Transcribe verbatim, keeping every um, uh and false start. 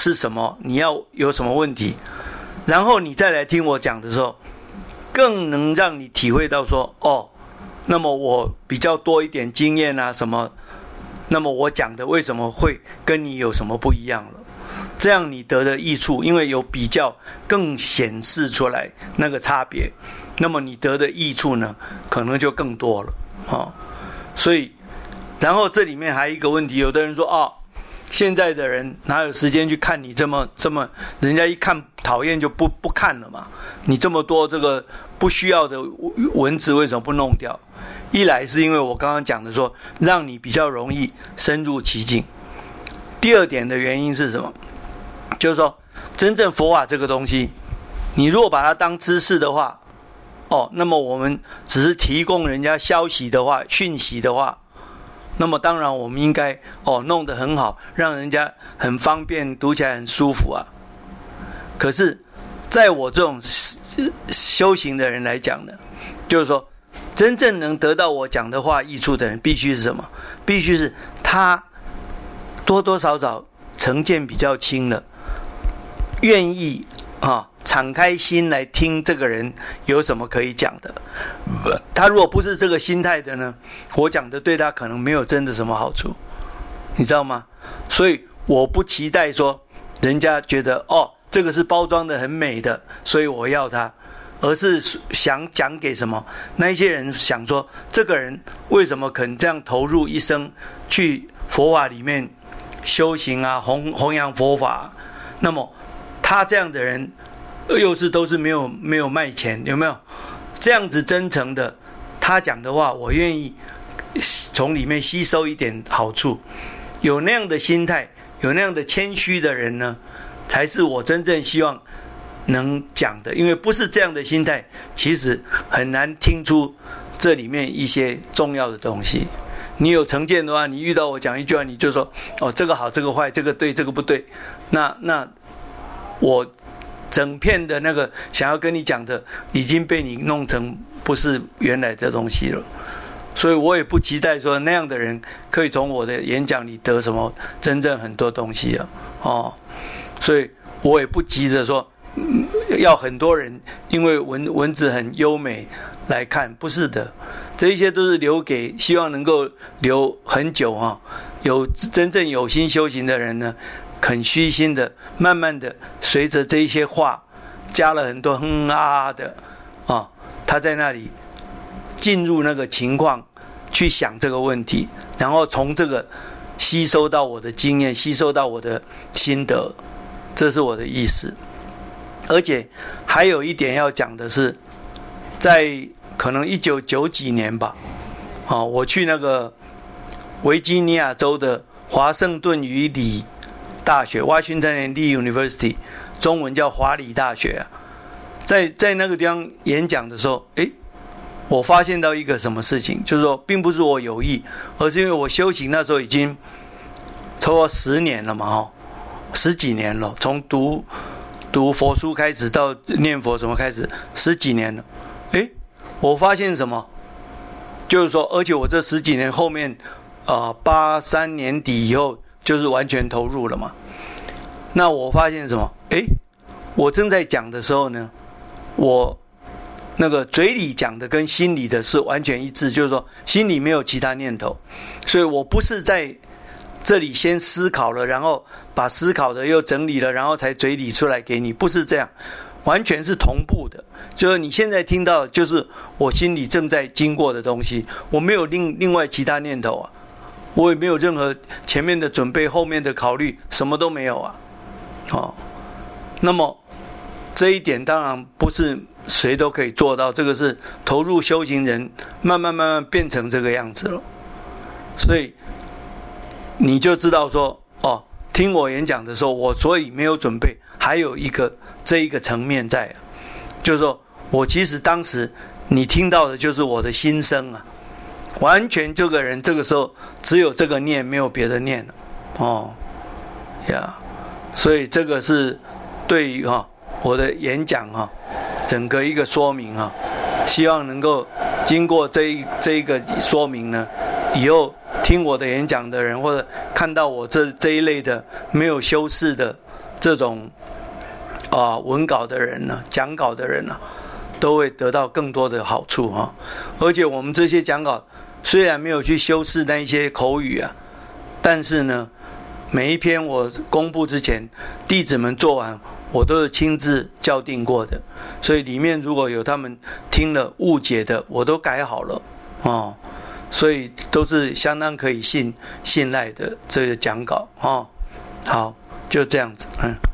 是什么，你要有什么问题，然后你再来听我讲的时候，更能让你体会到说，哦，那么我比较多一点经验啊什么，那么我讲的为什么会跟你有什么不一样了？这样你得的益处，因为有比较更显示出来那个差别，那么你得的益处呢，可能就更多了哦。所以，然后这里面还有一个问题，有的人说哦，现在的人哪有时间去看你这么这么，人家一看讨厌就不不看了嘛。你这么多这个不需要的文字为什么不弄掉？一来是因为我刚刚讲的说，让你比较容易深入其境。第二点的原因是什么？就是说，真正佛法这个东西，你如果把它当知识的话，哦，那么我们只是提供人家消息的话、讯息的话，那么当然我们应该哦弄得很好，让人家很方便，读起来很舒服啊。可是，在我这种修行的人来讲呢，就是说，真正能得到我讲的话益处的人，必须是什么？必须是他多多少少成见比较轻了，愿意啊敞开心来听这个人有什么可以讲的。他如果不是这个心态的呢，我讲的对他可能没有真的什么好处，你知道吗？所以我不期待说人家觉得哦这个是包装的很美的，所以我要它，而是想讲给什么？那一些人想说，这个人为什么肯这样投入一生去佛法里面修行啊，弘弘扬佛法？那么他这样的人，又是都是没有没有卖钱，有没有？这样子真诚的，他讲的话，我愿意从里面吸收一点好处。有那样的心态，有那样的谦虚的人呢，才是我真正希望能讲的。因为不是这样的心态，其实很难听出这里面一些重要的东西。你有成见的话，你遇到我讲一句话，你就说哦，这个好，这个坏，这个对，这个不对。那那我整片的那个想要跟你讲的，已经被你弄成不是原来的东西了。所以我也不期待说那样的人可以从我的演讲里得什么真正很多东西啊，哦，所以我也不急着说要很多人因为文文字很优美来看，不是的，这一些都是留给希望能够留很久啊，有真正有心修行的人呢，肯虚心的慢慢的随着这一些话加了很多哼啊的啊，他在那里进入那个情况去想这个问题，然后从这个吸收到我的经验，吸收到我的心得，这是我的意思。而且还有一点要讲的是，在可能一九九几年吧，啊，我去那个维吉尼亚州的华盛顿与理大学 Washington and Lee University， 中文叫华理大学啊，在在那个地方演讲的时候，诶我发现到一个什么事情，就是说并不是我有意，而是因为我修行那时候已经超过十年了嘛，哦，十几年了，从读读佛书开始到念佛什么开始，十几年了。诶我发现什么？就是说，而且我这十几年后面啊，八三年底以后就是完全投入了嘛。那我发现什么？诶我正在讲的时候呢，我那个嘴里讲的跟心里的是完全一致，就是说心里没有其他念头，所以我不是在这里先思考了，然后把思考的又整理了，然后才嘴里出来给你，不是这样，完全是同步的。就是你现在听到的就是我心里正在经过的东西，我没有另另外其他念头啊，我也没有任何前面的准备，后面的考虑，什么都没有啊。哦，那么这一点当然不是谁都可以做到，这个是投入修行人慢慢慢慢变成这个样子了。所以你就知道说，哦，听我演讲的时候，我所以没有准备，还有一个这一个层面在，就是说我其实当时你听到的就是我的心声啊，完全这个人这个时候只有这个念，没有别的念了，哦呀，所以这个是对于哈、哦、我的演讲哈、哦、整个一个说明哈、哦，希望能够经过这一这一个说明呢，以后听我的演讲的人，或者看到我这这一类的没有修饰的这这种啊、呃、文稿的人呢，讲稿的人呢，都会得到更多的好处哈。而且我们这些讲稿虽然没有去修饰那一些口语啊，但是呢，每一篇我公布之前，弟子们做完，我都是亲自校订过的，所以里面如果有他们听了误解的，我都改好了哦。所以都是相当可以信信赖的这个讲稿哦。好，就这样子，嗯。